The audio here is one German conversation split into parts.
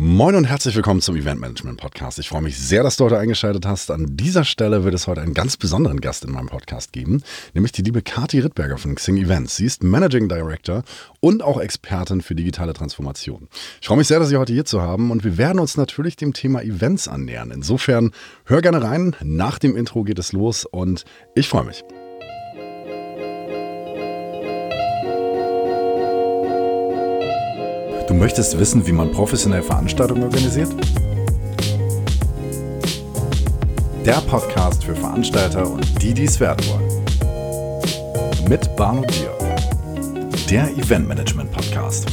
Moin und herzlich willkommen zum Event Management Podcast. Ich freue mich sehr, dass du heute eingeschaltet hast. An dieser Stelle wird es heute einen ganz besonderen Gast in meinem Podcast geben, nämlich die liebe Kathi Rittberger von Xing Events. Sie ist Managing Director und auch Expertin für digitale Transformation. Ich freue mich sehr, dass Sie heute hier zu haben und wir werden uns natürlich dem Thema Events annähern. Insofern hör gerne rein. Nach dem Intro geht es los und ich freue mich. Du möchtest wissen, wie man professionell Veranstaltungen organisiert? Der Podcast für Veranstalter und die es werden wollen. Mit Barno Bier. Der Event Management Podcast.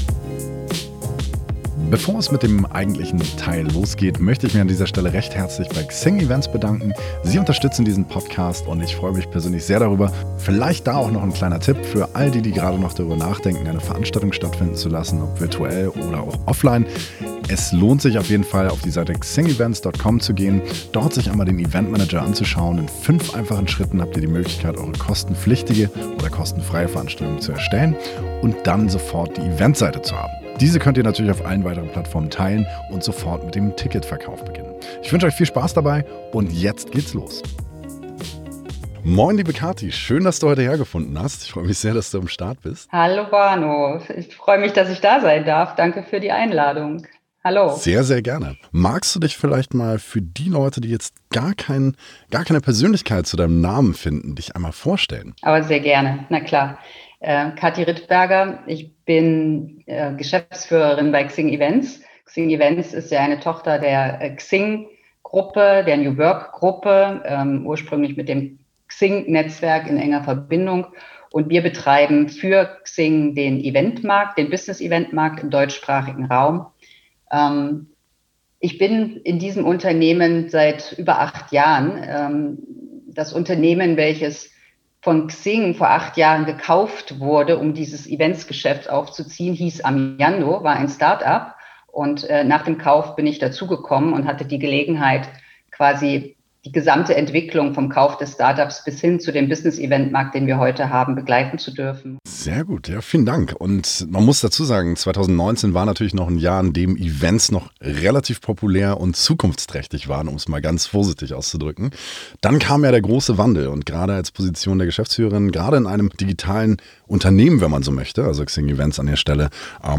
Bevor es mit dem eigentlichen Teil losgeht, möchte ich mich an dieser Stelle recht herzlich bei Xing Events bedanken. Sie unterstützen diesen Podcast und ich freue mich persönlich sehr darüber. Vielleicht da auch noch ein kleiner Tipp für all die gerade noch darüber nachdenken, eine Veranstaltung stattfinden zu lassen, ob virtuell oder auch offline. Es lohnt sich auf jeden Fall, auf die Seite xingevents.com zu gehen, dort sich einmal den Event Manager anzuschauen. In 5 einfachen Schritten habt ihr die Möglichkeit, eure kostenpflichtige oder kostenfreie Veranstaltung zu erstellen und dann sofort die Eventseite zu haben. Diese könnt ihr natürlich auf allen weiteren Plattformen teilen und sofort mit dem Ticketverkauf beginnen. Ich wünsche euch viel Spaß dabei und jetzt geht's los. Moin, liebe Kathi, schön, dass du heute hergefunden hast. Ich freue mich sehr, dass du am Start bist. Hallo Barno, ich freue mich, dass ich da sein darf. Danke für die Einladung. Hallo. Sehr, sehr gerne. Magst du dich vielleicht mal für die Leute, die jetzt gar keine Persönlichkeit zu deinem Namen finden, dich einmal vorstellen? Aber sehr gerne, na klar. Kathi Rittberger, ich bin Geschäftsführerin bei Xing Events. Xing Events ist ja eine Tochter der Xing-Gruppe, der New Work-Gruppe, ursprünglich mit dem Xing-Netzwerk in enger Verbindung. Und wir betreiben für Xing den Eventmarkt, den Business-Eventmarkt im deutschsprachigen Raum. Ich bin in diesem Unternehmen seit über 8 Jahren. Das Unternehmen, welches von Xing vor 8 Jahren gekauft wurde, um dieses Eventsgeschäft aufzuziehen, hieß Amiando, war ein Start-up. Und nach dem Kauf bin ich dazugekommen und hatte die Gelegenheit, quasi die gesamte Entwicklung vom Kauf des Startups bis hin zu dem Business-Event-Markt, den wir heute haben, begleiten zu dürfen. Sehr gut, ja, vielen Dank. Und man muss dazu sagen, 2019 war natürlich noch ein Jahr, in dem Events noch relativ populär und zukunftsträchtig waren, um es mal ganz vorsichtig auszudrücken. Dann kam ja der große Wandel und gerade als Position der Geschäftsführerin, gerade in einem digitalen Unternehmen, wenn man so möchte, also Xing Events an der Stelle,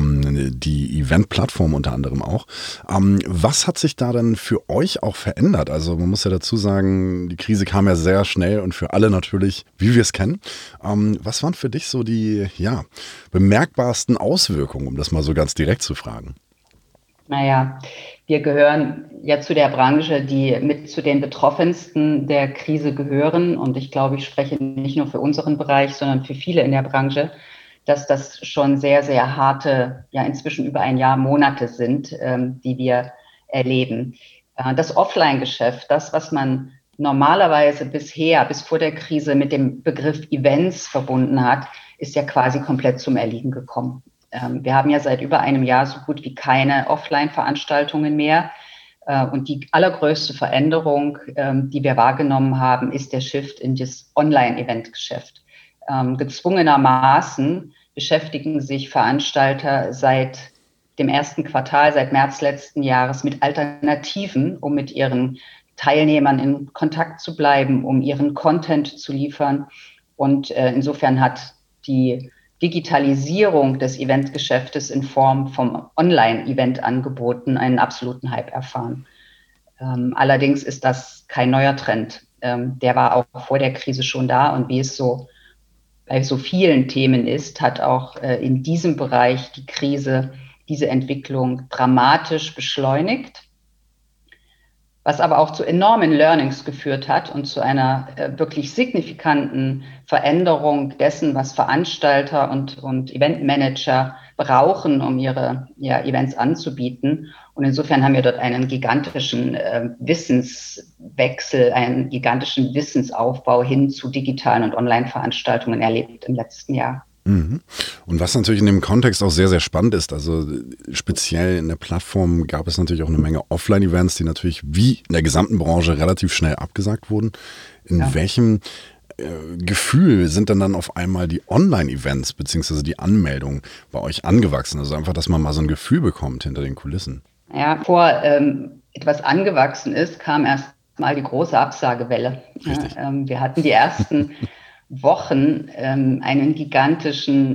die Event-Plattform unter anderem auch. Was hat sich da denn für euch auch verändert? Also man muss ja dazu sagen, die Krise kam ja sehr schnell und für alle natürlich, wie wir es kennen. Was waren für dich so die bemerkbarsten Auswirkungen, um das mal so ganz direkt zu fragen? Naja, wir gehören ja zu der Branche, die mit zu den Betroffensten der Krise gehören. Und ich glaube, ich spreche nicht nur für unseren Bereich, sondern für viele in der Branche, dass das schon sehr, sehr harte, ja inzwischen über ein Jahr Monate sind, die wir erleben. Das Offline-Geschäft, das, was man normalerweise bisher, bis vor der Krise mit dem Begriff Events verbunden hat, ist ja quasi komplett zum Erliegen gekommen. Wir haben ja seit über einem Jahr so gut wie keine Offline-Veranstaltungen mehr. Und die allergrößte Veränderung, die wir wahrgenommen haben, ist der Shift in das Online-Event-Geschäft. Gezwungenermaßen beschäftigen sich Veranstalter seit dem ersten Quartal, seit März letzten Jahres mit Alternativen, um mit ihren Teilnehmern in Kontakt zu bleiben, um ihren Content zu liefern. Und insofern hat die Digitalisierung des Eventgeschäftes in Form von Online-Event-Angeboten einen absoluten Hype erfahren. Allerdings ist das kein neuer Trend. Der war auch vor der Krise schon da und wie es so bei so vielen Themen ist, hat auch in diesem Bereich die Krise diese Entwicklung dramatisch beschleunigt, was aber auch zu enormen Learnings geführt hat und zu einer wirklich signifikanten Veränderung dessen, was Veranstalter und Eventmanager brauchen, um ihre Events anzubieten. Und insofern haben wir dort einen gigantischen Wissenswechsel, einen gigantischen Wissensaufbau hin zu digitalen und Online-Veranstaltungen erlebt im letzten Jahr. Und was natürlich in dem Kontext auch sehr, sehr spannend ist, also speziell in der Plattform gab es natürlich auch eine Menge Offline-Events, die natürlich wie in der gesamten Branche relativ schnell abgesagt wurden. In welchem Gefühl sind dann auf einmal die Online-Events beziehungsweise die Anmeldung bei euch angewachsen? Also einfach, dass man mal so ein Gefühl bekommt hinter den Kulissen. Ja, bevor etwas angewachsen ist, kam erst mal die große Absagewelle. Wir hatten die ersten Wochen einen gigantischen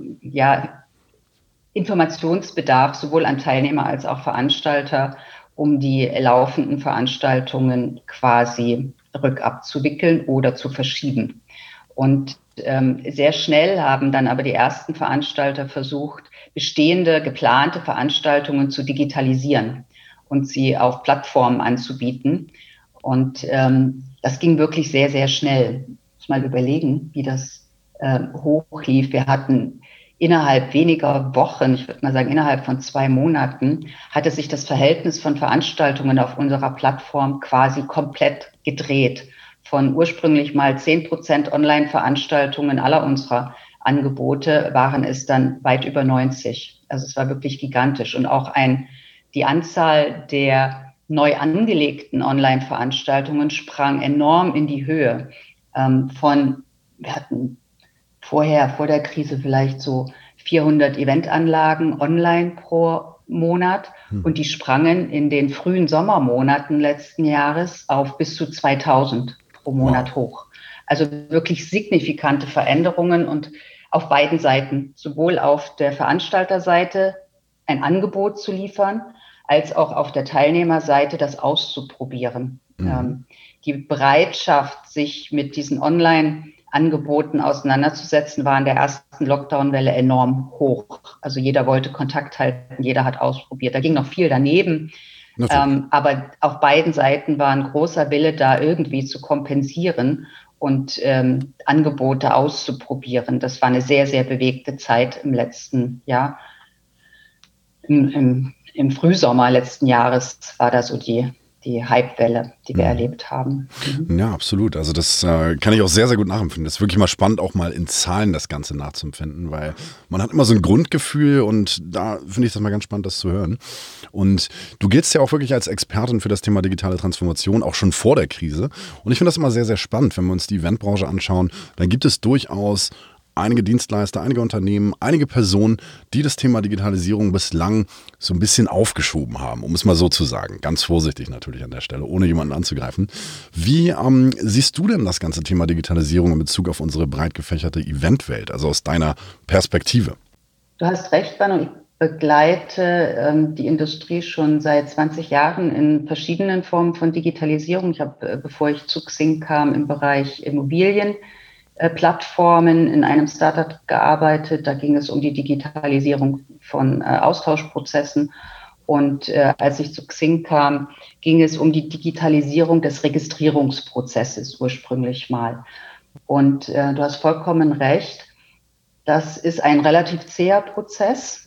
Informationsbedarf, sowohl an Teilnehmer als auch Veranstalter, um die laufenden Veranstaltungen quasi rückabzuwickeln oder zu verschieben. Und sehr schnell haben dann aber die ersten Veranstalter versucht, bestehende, geplante Veranstaltungen zu digitalisieren und sie auf Plattformen anzubieten. Und das ging wirklich sehr, sehr schnell. Ich muss mal überlegen, wie das hochlief. Wir hatten innerhalb weniger Wochen, ich würde mal sagen innerhalb von 2 Monaten, hatte sich das Verhältnis von Veranstaltungen auf unserer Plattform quasi komplett gedreht. Von ursprünglich mal 10% Online-Veranstaltungen aller unserer Angebote waren es dann weit über 90. Also es war wirklich gigantisch. Und auch die Anzahl der neu angelegten Online-Veranstaltungen sprang enorm in die Höhe. Wir hatten vor der Krise vielleicht so 400 Eventanlagen online pro Monat und die sprangen in den frühen Sommermonaten letzten Jahres auf bis zu 2000 pro Monat hoch. Also wirklich signifikante Veränderungen und auf beiden Seiten, sowohl auf der Veranstalterseite ein Angebot zu liefern, als auch auf der Teilnehmerseite das auszuprobieren. Die Bereitschaft, sich mit diesen Online-Angeboten auseinanderzusetzen, war in der ersten Lockdown-Welle enorm hoch. Also jeder wollte Kontakt halten, jeder hat ausprobiert. Da ging noch viel daneben. Aber auf beiden Seiten war ein großer Wille da, irgendwie zu kompensieren und Angebote auszuprobieren. Das war eine sehr, sehr bewegte Zeit im letzten Jahr. Im Frühsommer letzten Jahres war da so die Hypewelle, die wir erlebt haben. Ja, absolut. Also das kann ich auch sehr, sehr gut nachempfinden. Das ist wirklich mal spannend, auch mal in Zahlen das Ganze nachzuempfinden, weil man hat immer so ein Grundgefühl und da finde ich das mal ganz spannend, das zu hören. Und du giltst ja auch wirklich als Expertin für das Thema digitale Transformation, auch schon vor der Krise. Und ich finde das immer sehr, sehr spannend, wenn wir uns die Eventbranche anschauen. Dann gibt es durchaus einige Dienstleister, einige Unternehmen, einige Personen, die das Thema Digitalisierung bislang so ein bisschen aufgeschoben haben, um es mal so zu sagen. Ganz vorsichtig natürlich an der Stelle, ohne jemanden anzugreifen. Wie siehst du denn das ganze Thema Digitalisierung in Bezug auf unsere breit gefächerte Eventwelt, also aus deiner Perspektive? Du hast recht, Manu. Ich begleite die Industrie schon seit 20 Jahren in verschiedenen Formen von Digitalisierung. Ich habe, bevor ich zu Xing kam, im Bereich Immobilienplattformen in einem Startup gearbeitet. Da ging es um die Digitalisierung von Austauschprozessen. Und als ich zu Xing kam, ging es um die Digitalisierung des Registrierungsprozesses ursprünglich mal. Und du hast vollkommen recht. Das ist ein relativ zäher Prozess,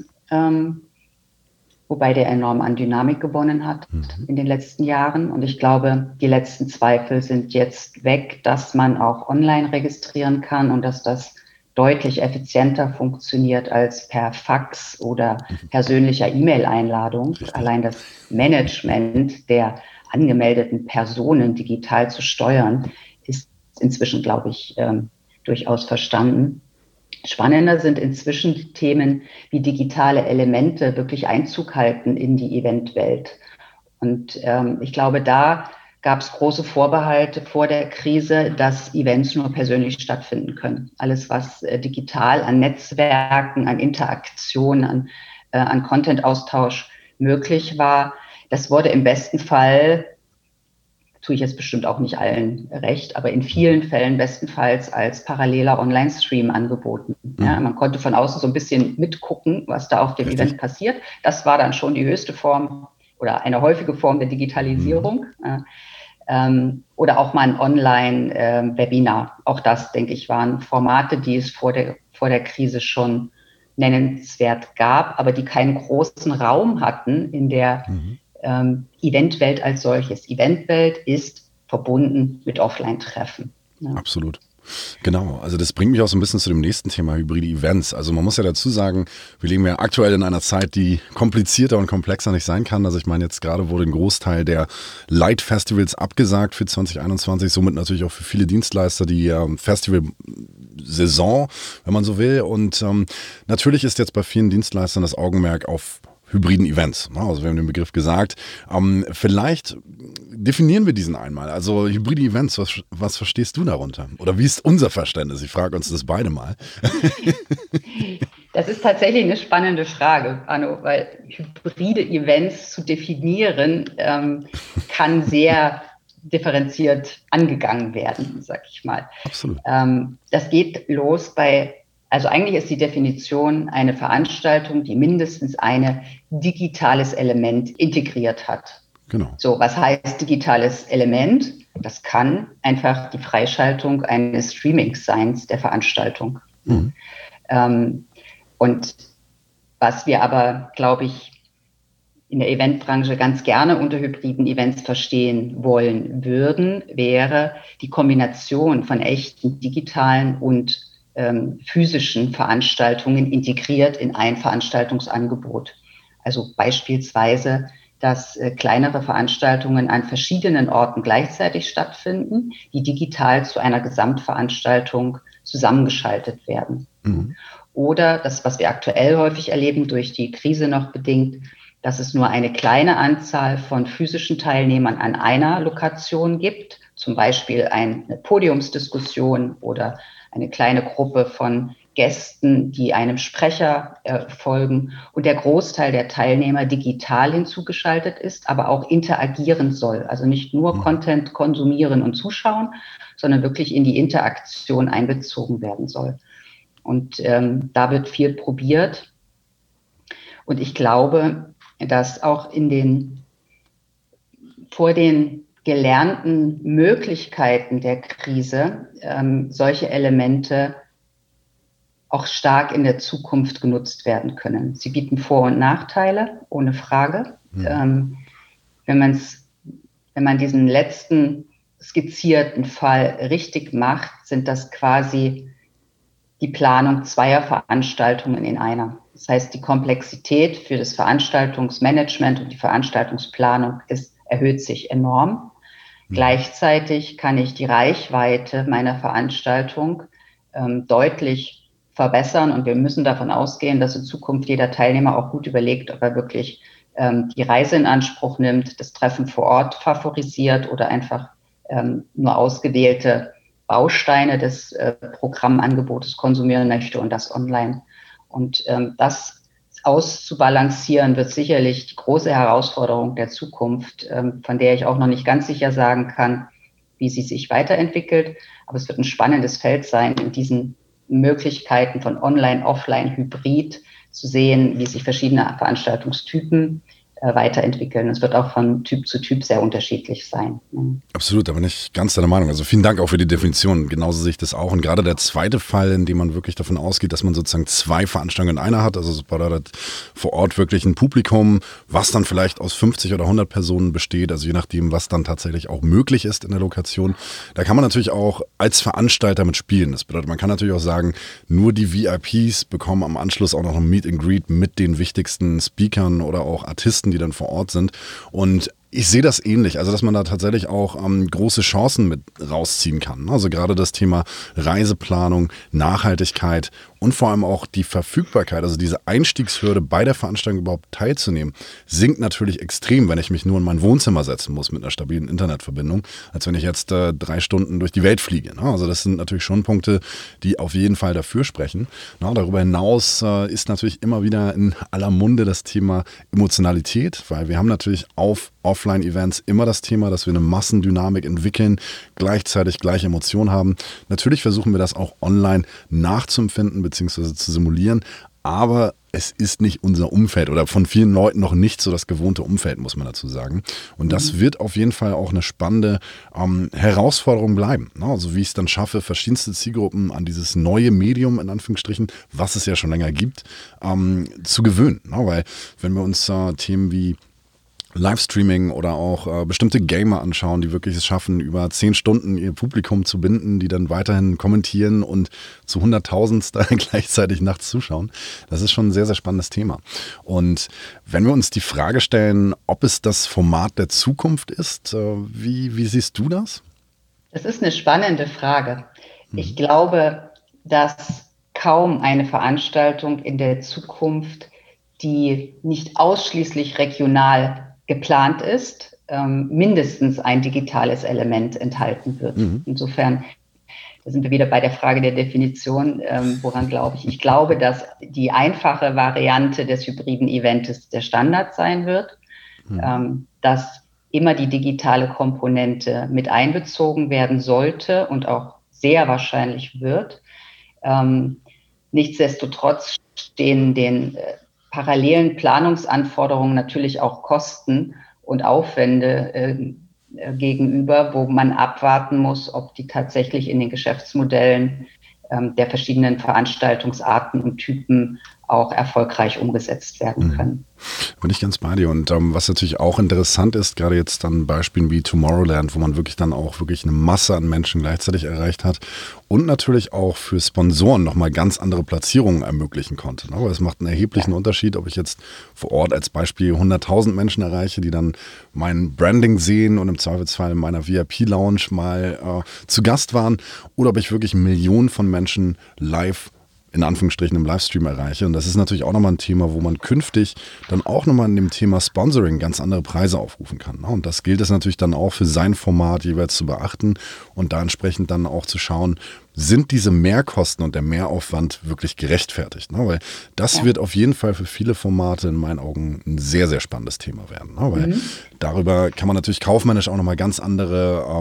wobei der enorm an Dynamik gewonnen hat in den letzten Jahren. Und ich glaube, die letzten Zweifel sind jetzt weg, dass man auch online registrieren kann und dass das deutlich effizienter funktioniert als per Fax oder persönlicher E-Mail-Einladung. Allein das Management der angemeldeten Personen digital zu steuern, ist inzwischen, glaube ich, durchaus verstanden. Spannender sind inzwischen die Themen, wie digitale Elemente wirklich Einzug halten in die Eventwelt. Und ich glaube, da gab es große Vorbehalte vor der Krise, dass Events nur persönlich stattfinden können. Alles, was digital an Netzwerken, an Interaktion, an Content-Austausch möglich war, das wurde im besten Fall, tue ich jetzt bestimmt auch nicht allen recht, aber in vielen Fällen bestenfalls als paralleler Online-Stream angeboten. Ja, man konnte von außen so ein bisschen mitgucken, was da auf dem Event passiert. Das war dann schon die höchste Form oder eine häufige Form der Digitalisierung. Oder auch mal ein Online-Webinar. Auch das, denke ich, waren Formate, die es vor der Krise schon nennenswert gab, aber die keinen großen Raum hatten in der Eventwelt als solches. Eventwelt ist verbunden mit Offline-Treffen. Ja. Absolut. Genau, also das bringt mich auch so ein bisschen zu dem nächsten Thema, hybride Events. Also man muss ja dazu sagen, wir leben ja aktuell in einer Zeit, die komplizierter und komplexer nicht sein kann. Also ich meine, jetzt gerade wurde ein Großteil der Light-Festivals abgesagt für 2021, somit natürlich auch für viele Dienstleister die Festival-Saison, wenn man so will. Und natürlich ist jetzt bei vielen Dienstleistern das Augenmerk auf hybriden Events. Also wir haben den Begriff gesagt. Vielleicht definieren wir diesen einmal. Also hybride Events, was verstehst du darunter? Oder wie ist unser Verständnis? Ich frage uns das beide mal. Das ist tatsächlich eine spannende Frage, Arno, weil hybride Events zu definieren kann sehr differenziert angegangen werden, sag ich mal. Absolut. Das geht los also eigentlich ist die Definition eine Veranstaltung, die mindestens ein digitales Element integriert hat. Genau. So, was heißt digitales Element? Das kann einfach die Freischaltung eines Streamings sein, der Veranstaltung. Mhm. Und was wir aber, glaube ich, in der Eventbranche ganz gerne unter hybriden Events verstehen wollen würden, wäre die Kombination von echten digitalen und physischen Veranstaltungen integriert in ein Veranstaltungsangebot. Also beispielsweise, dass kleinere Veranstaltungen an verschiedenen Orten gleichzeitig stattfinden, die digital zu einer Gesamtveranstaltung zusammengeschaltet werden. Mhm. Oder das, was wir aktuell häufig erleben, durch die Krise noch bedingt, dass es nur eine kleine Anzahl von physischen Teilnehmern an einer Lokation gibt, zum Beispiel eine Podiumsdiskussion oder eine kleine Gruppe von Gästen, die einem Sprecher folgen und der Großteil der Teilnehmer digital hinzugeschaltet ist, aber auch interagieren soll. Also nicht nur Content konsumieren und zuschauen, sondern wirklich in die Interaktion einbezogen werden soll. Und da wird viel probiert. Und ich glaube, dass auch vor den gelernten Möglichkeiten der Krise solche Elemente auch stark in der Zukunft genutzt werden können. Sie bieten Vor- und Nachteile, ohne Frage. Wenn man diesen letzten skizzierten Fall richtig macht, sind das quasi die Planung zweier Veranstaltungen in einer. Das heißt, die Komplexität für das Veranstaltungsmanagement und die Veranstaltungsplanung erhöht sich enorm. Gleichzeitig kann ich die Reichweite meiner Veranstaltung deutlich verbessern und wir müssen davon ausgehen, dass in Zukunft jeder Teilnehmer auch gut überlegt, ob er wirklich die Reise in Anspruch nimmt, das Treffen vor Ort favorisiert oder einfach nur ausgewählte Bausteine des Programmangebotes konsumieren möchte und das online. Und das auszubalancieren wird sicherlich die große Herausforderung der Zukunft, von der ich auch noch nicht ganz sicher sagen kann, wie sie sich weiterentwickelt. Aber es wird ein spannendes Feld sein, in diesen Möglichkeiten von Online, Offline, Hybrid zu sehen, wie sich verschiedene Veranstaltungstypen weiterentwickeln. Es wird auch von Typ zu Typ sehr unterschiedlich sein. Absolut, da bin ich ganz deiner Meinung. Also vielen Dank auch für die Definition. Genauso sehe ich das auch. Und gerade der zweite Fall, in dem man wirklich davon ausgeht, dass man sozusagen zwei Veranstaltungen in einer hat, also es bedeutet vor Ort wirklich ein Publikum, was dann vielleicht aus 50 oder 100 Personen besteht, also je nachdem, was dann tatsächlich auch möglich ist in der Lokation. Da kann man natürlich auch als Veranstalter mit spielen. Das bedeutet, man kann natürlich auch sagen, nur die VIPs bekommen am Anschluss auch noch ein Meet and Greet mit den wichtigsten Speakern oder auch Artisten, die dann vor Ort sind. Und ich sehe das ähnlich, also dass man da tatsächlich auch große Chancen mit rausziehen kann. Also gerade das Thema Reiseplanung, Nachhaltigkeit und vor allem auch die Verfügbarkeit, also diese Einstiegshürde bei der Veranstaltung überhaupt teilzunehmen, sinkt natürlich extrem, wenn ich mich nur in mein Wohnzimmer setzen muss mit einer stabilen Internetverbindung, als wenn ich jetzt 3 Stunden durch die Welt fliege. Also das sind natürlich schon Punkte, die auf jeden Fall dafür sprechen. Darüber hinaus ist natürlich immer wieder in aller Munde das Thema Emotionalität, weil wir haben natürlich auf Offline-Events immer das Thema, dass wir eine Massendynamik entwickeln, gleichzeitig gleiche Emotionen haben. Natürlich versuchen wir das auch online nachzuempfinden bzw. zu simulieren, aber es ist nicht unser Umfeld oder von vielen Leuten noch nicht so das gewohnte Umfeld, muss man dazu sagen. Und das wird auf jeden Fall auch eine spannende Herausforderung bleiben. Also wie ich es dann schaffe, verschiedenste Zielgruppen an dieses neue Medium, in Anführungsstrichen, was es ja schon länger gibt, zu gewöhnen. Weil wenn wir uns Themen wie Livestreaming oder auch bestimmte Gamer anschauen, die wirklich es schaffen, über 10 Stunden ihr Publikum zu binden, die dann weiterhin kommentieren und zu 100.000 gleichzeitig nachts zuschauen. Das ist schon ein sehr, sehr spannendes Thema. Und wenn wir uns die Frage stellen, ob es das Format der Zukunft ist, wie siehst du das? Das ist eine spannende Frage. Ich glaube, dass kaum eine Veranstaltung in der Zukunft die nicht ausschließlich regional geplant ist, mindestens ein digitales Element enthalten wird. Insofern, da sind wir wieder bei der Frage der Definition. Woran glaube ich? Ich glaube, dass die einfache Variante des hybriden Events der Standard sein wird, dass immer die digitale Komponente mit einbezogen werden sollte und auch sehr wahrscheinlich wird. Nichtsdestotrotz stehen den parallelen Planungsanforderungen natürlich auch Kosten und Aufwände gegenüber, wo man abwarten muss, ob die tatsächlich in den Geschäftsmodellen der verschiedenen Veranstaltungsarten und Typen auch erfolgreich umgesetzt werden können. Bin ich ganz bei dir. Und was natürlich auch interessant ist, gerade jetzt dann Beispielen wie Tomorrowland, wo man wirklich dann auch wirklich eine Masse an Menschen gleichzeitig erreicht hat und natürlich auch für Sponsoren nochmal ganz andere Platzierungen ermöglichen konnte. Aber es macht einen erheblichen Unterschied, ob ich jetzt vor Ort als Beispiel 100.000 Menschen erreiche, die dann mein Branding sehen und im Zweifelsfall in meiner VIP-Lounge mal zu Gast waren, oder ob ich wirklich Millionen von Menschen live in Anführungsstrichen im Livestream erreiche. Und das ist natürlich auch nochmal ein Thema, wo man künftig dann auch nochmal in dem Thema Sponsoring ganz andere Preise aufrufen kann. Und das gilt es natürlich dann auch für sein Format jeweils zu beachten und da entsprechend dann auch zu schauen, sind diese Mehrkosten und der Mehraufwand wirklich gerechtfertigt? Weil das wird auf jeden Fall für viele Formate in meinen Augen ein sehr, sehr spannendes Thema werden. Weil darüber kann man natürlich kaufmännisch auch nochmal ganz andere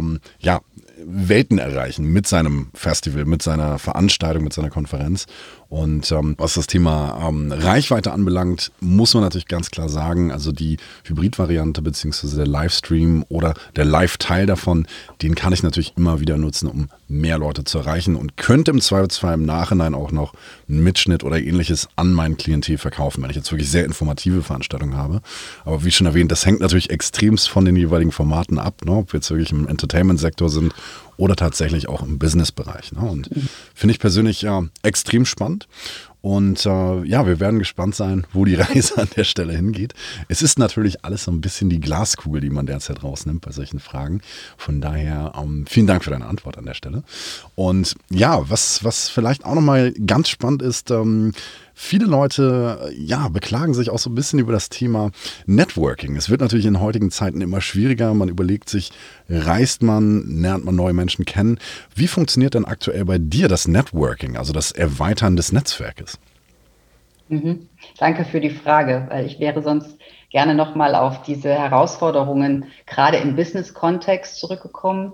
Welten erreichen mit seinem Festival, mit seiner Veranstaltung, mit seiner Konferenz. Und was das Thema Reichweite anbelangt, muss man natürlich ganz klar sagen, also die Hybrid-Variante beziehungsweise der Livestream oder der Live-Teil davon, den kann ich natürlich immer wieder nutzen, um mehr Leute zu erreichen und könnte im Zweifelsfall im Nachhinein auch noch einen Mitschnitt oder ähnliches an mein Klientel verkaufen, wenn ich jetzt wirklich sehr informative Veranstaltungen habe. Aber wie schon erwähnt, das hängt natürlich extremst von den jeweiligen Formaten ab, ne? Ob wir jetzt wirklich im Entertainment-Sektor sind oder tatsächlich auch im Business-Bereich. Ne? Und finde ich persönlich extrem spannend. Und wir werden gespannt sein, wo die Reise an der Stelle hingeht. Es ist natürlich alles so ein bisschen die Glaskugel, die man derzeit rausnimmt bei solchen Fragen. Von daher vielen Dank für deine Antwort an der Stelle. Und ja, was vielleicht auch nochmal ganz spannend ist, viele Leute beklagen sich auch so ein bisschen über das Thema Networking. Es wird natürlich in heutigen Zeiten immer schwieriger. Man überlegt sich, reist man, lernt man neue Menschen kennen. Wie funktioniert denn aktuell bei dir das Networking, also das Erweitern des Netzwerkes? Danke für die Frage, weil ich wäre sonst gerne nochmal auf diese Herausforderungen gerade im Business-Kontext zurückgekommen.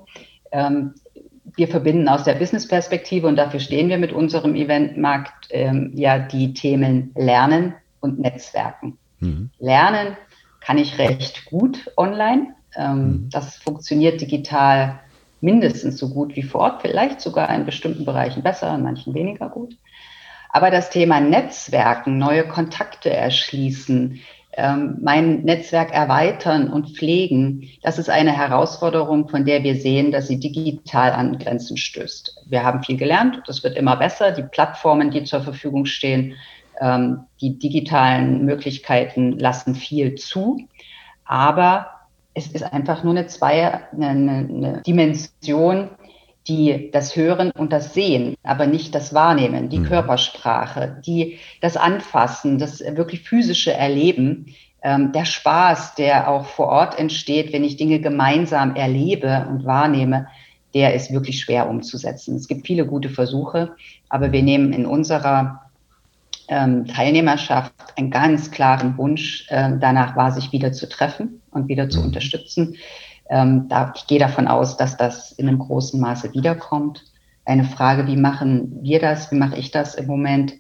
Wir verbinden aus der Business-Perspektive, und dafür stehen wir mit unserem Eventmarkt, die Themen Lernen und Netzwerken. Lernen kann ich recht gut online. Das funktioniert digital mindestens so gut wie vor Ort, vielleicht sogar in bestimmten Bereichen besser, in manchen weniger gut. Aber das Thema Netzwerken, neue Kontakte erschließen, mein Netzwerk erweitern und pflegen, das ist eine Herausforderung, von der wir sehen, dass sie digital an Grenzen stößt. Wir haben viel gelernt, das wird immer besser. Die Plattformen, die zur Verfügung stehen, die digitalen Möglichkeiten lassen viel zu. Aber es ist einfach nur eine Dimension, die das Hören und das Sehen, aber nicht das Wahrnehmen, die Körpersprache, das Anfassen, das wirklich physische Erleben, der Spaß, der auch vor Ort entsteht, wenn ich Dinge gemeinsam erlebe und wahrnehme, der ist wirklich schwer umzusetzen. Es gibt viele gute Versuche, aber wir nehmen in unserer Teilnehmerschaft einen ganz klaren Wunsch danach wahr, sich wieder zu treffen und wieder zu unterstützen. Ich gehe davon aus, dass das in einem großen Maße wiederkommt. Eine Frage, wie machen wir das? Wie mache ich das im Moment?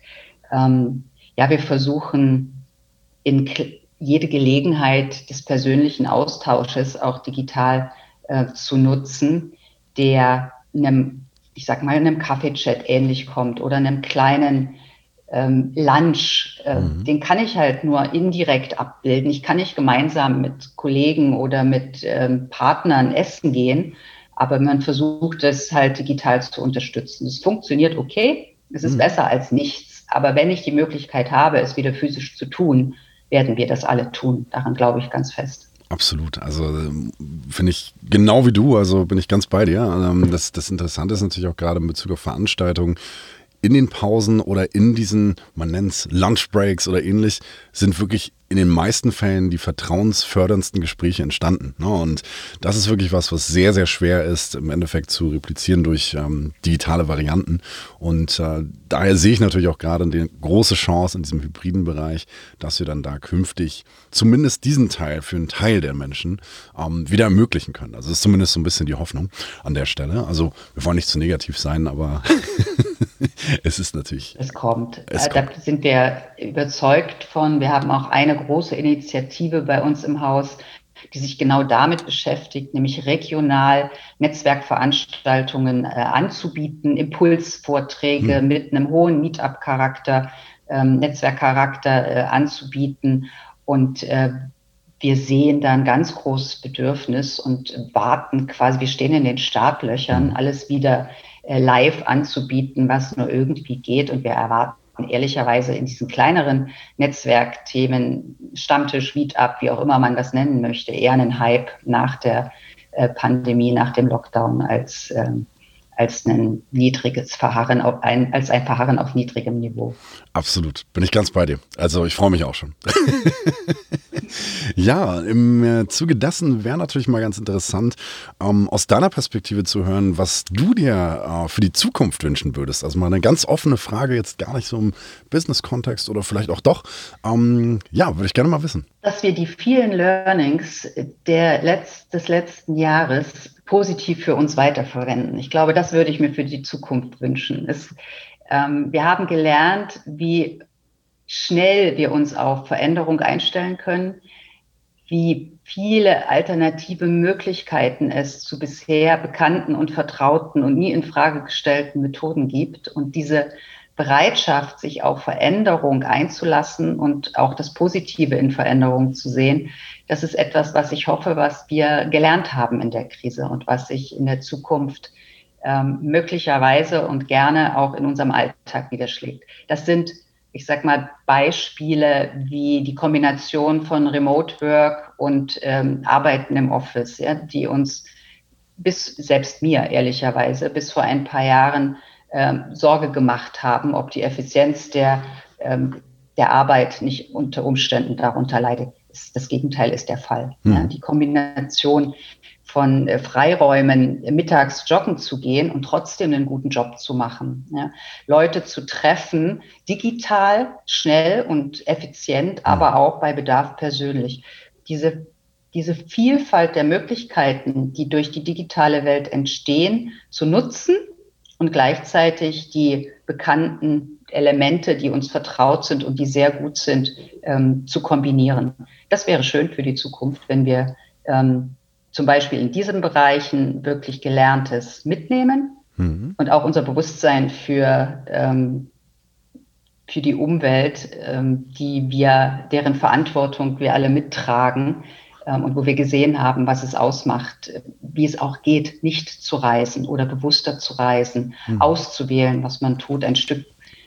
Wir versuchen in jede Gelegenheit des persönlichen Austausches auch digital zu nutzen, der einem Kaffee-Chat ähnlich kommt oder einem kleinen Lunch, den kann ich halt nur indirekt abbilden. Ich kann nicht gemeinsam mit Kollegen oder mit Partnern essen gehen, aber man versucht es halt digital zu unterstützen. Es funktioniert okay, es ist besser als nichts, aber wenn ich die Möglichkeit habe, es wieder physisch zu tun, werden wir das alle tun. Daran glaube ich ganz fest. Absolut, also finde ich genau wie du, also bin ich ganz bei dir. Das Interessante ist natürlich auch gerade in Bezug auf Veranstaltungen, in den Pausen oder in diesen, man nennt es Lunchbreaks oder ähnlich, sind wirklich in den meisten Fällen die vertrauensförderndsten Gespräche entstanden. Ne? Und das ist wirklich was sehr, sehr schwer ist, im Endeffekt zu replizieren durch digitale Varianten. Und daher sehe ich natürlich auch gerade eine große Chance in diesem hybriden Bereich, dass wir dann da künftig zumindest diesen Teil für einen Teil der Menschen wieder ermöglichen können. Also das ist zumindest so ein bisschen die Hoffnung an der Stelle. Also wir wollen nicht zu negativ sein, aber es ist natürlich... Es kommt. Da sind wir überzeugt von. Wir haben auch eine große Initiative bei uns im Haus, die sich genau damit beschäftigt, nämlich regional Netzwerkveranstaltungen anzubieten, Impulsvorträge mit einem hohen Meetup-Charakter, Netzwerkcharakter anzubieten. Und wir sehen da ein ganz großes Bedürfnis und warten quasi, wir stehen in den Startlöchern, alles wieder live anzubieten, was nur irgendwie geht. Und wir erwarten ehrlicherweise in diesen kleineren Netzwerkthemen, Stammtisch, Meetup, wie auch immer man das nennen möchte, eher einen Hype nach der Pandemie, nach dem Lockdown als ein niedriges Verharren als ein Verharren auf niedrigem Niveau. Absolut, bin ich ganz bei dir. Also ich freue mich auch schon. Ja, im Zuge dessen wäre natürlich mal ganz interessant, aus deiner Perspektive zu hören, was du dir für die Zukunft wünschen würdest. Also mal eine ganz offene Frage, jetzt gar nicht so im Business-Kontext oder vielleicht auch doch. Ja, würde ich gerne mal wissen. Dass wir die vielen Learnings des letzten Jahres positiv für uns weiterverwenden. Ich glaube, das würde ich mir für die Zukunft wünschen. Wir haben gelernt, wie schnell wir uns auf Veränderung einstellen können, wie viele alternative Möglichkeiten es zu bisher bekannten und vertrauten und nie in Frage gestellten Methoden gibt. Und diese Bereitschaft, sich auf Veränderung einzulassen und auch das Positive in Veränderung zu sehen, das ist etwas, was ich hoffe, was wir gelernt haben in der Krise und was sich in der Zukunft möglicherweise und gerne auch in unserem Alltag niederschlägt. Das sind, ich sag mal, Beispiele wie die Kombination von Remote Work und Arbeiten im Office, ja, die uns selbst mir ehrlicherweise bis vor ein paar Jahren Sorge gemacht haben, ob die Effizienz der Arbeit nicht unter Umständen darunter leidet. Das Gegenteil ist der Fall. Ja, die Kombination von Freiräumen, mittags joggen zu gehen und trotzdem einen guten Job zu machen. Ja. Leute zu treffen, digital, schnell und effizient, aber auch bei Bedarf persönlich. Diese Vielfalt der Möglichkeiten, die durch die digitale Welt entstehen, zu nutzen und gleichzeitig die bekannten Elemente, die uns vertraut sind und die sehr gut sind, zu kombinieren. Das wäre schön für die Zukunft, wenn wir zum Beispiel in diesen Bereichen wirklich Gelerntes mitnehmen und auch unser Bewusstsein für die Umwelt, deren Verantwortung wir alle mittragen und wo wir gesehen haben, was es ausmacht, wie es auch geht, nicht zu reisen oder bewusster zu reisen, auszuwählen, was man tut, ein Stück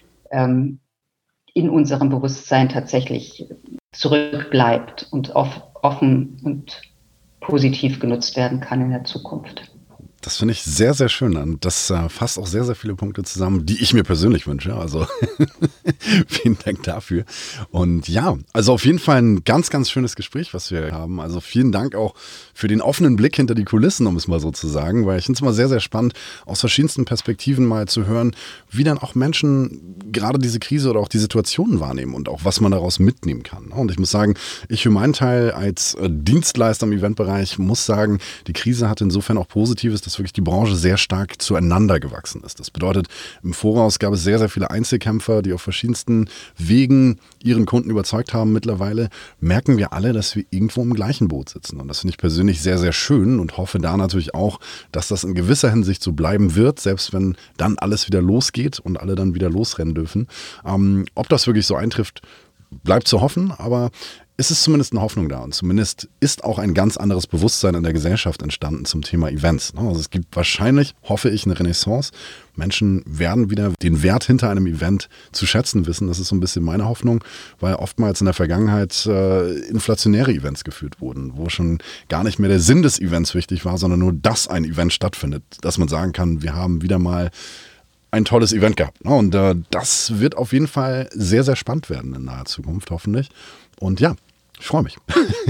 in unserem Bewusstsein tatsächlich zurückbleibt und offen und positiv genutzt werden kann in der Zukunft. Das finde ich sehr, sehr schön an. Das fasst auch sehr, sehr viele Punkte zusammen, die ich mir persönlich wünsche. Also vielen Dank dafür. Und ja, also auf jeden Fall ein ganz, ganz schönes Gespräch, was wir haben. Also vielen Dank auch für den offenen Blick hinter die Kulissen, um es mal so zu sagen, weil ich finde es immer sehr, sehr spannend, aus verschiedensten Perspektiven mal zu hören, wie dann auch Menschen gerade diese Krise oder auch die Situationen wahrnehmen und auch was man daraus mitnehmen kann. Und ich muss sagen, ich für meinen Teil als Dienstleister im Eventbereich muss sagen, die Krise hat insofern auch Positives, dass wirklich die Branche sehr stark zueinander gewachsen ist. Das bedeutet, im Voraus gab es sehr, sehr viele Einzelkämpfer, die auf verschiedensten Wegen ihren Kunden überzeugt haben. Mittlerweile merken wir alle, dass wir irgendwo im gleichen Boot sitzen. Und das finde ich persönlich sehr, sehr schön und hoffe da natürlich auch, dass das in gewisser Hinsicht so bleiben wird, selbst wenn dann alles wieder losgeht und alle dann wieder losrennen dürfen. Ob das wirklich so eintrifft, bleibt zu hoffen, aber es ist zumindest eine Hoffnung da und zumindest ist auch ein ganz anderes Bewusstsein in der Gesellschaft entstanden zum Thema Events. Also es gibt wahrscheinlich, hoffe ich, eine Renaissance. Menschen werden wieder den Wert hinter einem Event zu schätzen wissen. Das ist so ein bisschen meine Hoffnung, weil oftmals in der Vergangenheit inflationäre Events geführt wurden, wo schon gar nicht mehr der Sinn des Events wichtig war, sondern nur, dass ein Event stattfindet. Dass man sagen kann, wir haben wieder mal ein tolles Event gehabt. Und das wird auf jeden Fall sehr, sehr spannend werden in naher Zukunft, hoffentlich. Und ja, ich freue mich.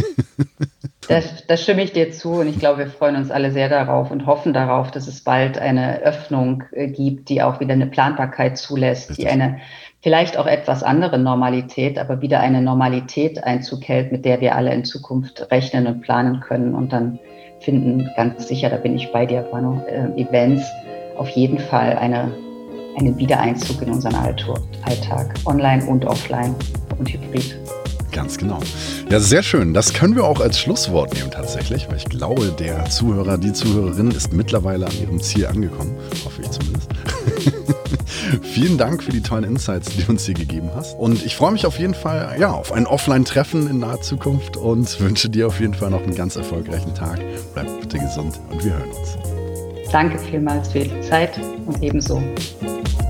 Da stimme ich dir zu und ich glaube, wir freuen uns alle sehr darauf und hoffen darauf, dass es bald eine Öffnung gibt, die auch wieder eine Planbarkeit zulässt, Richtig. die eine vielleicht auch etwas andere Normalität, aber wieder eine Normalität Einzug hält, mit der wir alle in Zukunft rechnen und planen können. Und dann finden ganz sicher, da bin ich bei dir, Manu, Events auf jeden Fall einen Wiedereinzug in unseren Alltag, online und offline und hybrid. Ganz genau. Ja, sehr schön. Das können wir auch als Schlusswort nehmen tatsächlich, weil ich glaube, der Zuhörer, die Zuhörerin ist mittlerweile an ihrem Ziel angekommen. Hoffe ich zumindest. Vielen Dank für die tollen Insights, die du uns hier gegeben hast. Und ich freue mich auf jeden Fall auf ein Offline-Treffen in naher Zukunft und wünsche dir auf jeden Fall noch einen ganz erfolgreichen Tag. Bleib bitte gesund und wir hören uns. Danke vielmals für die Zeit und ebenso.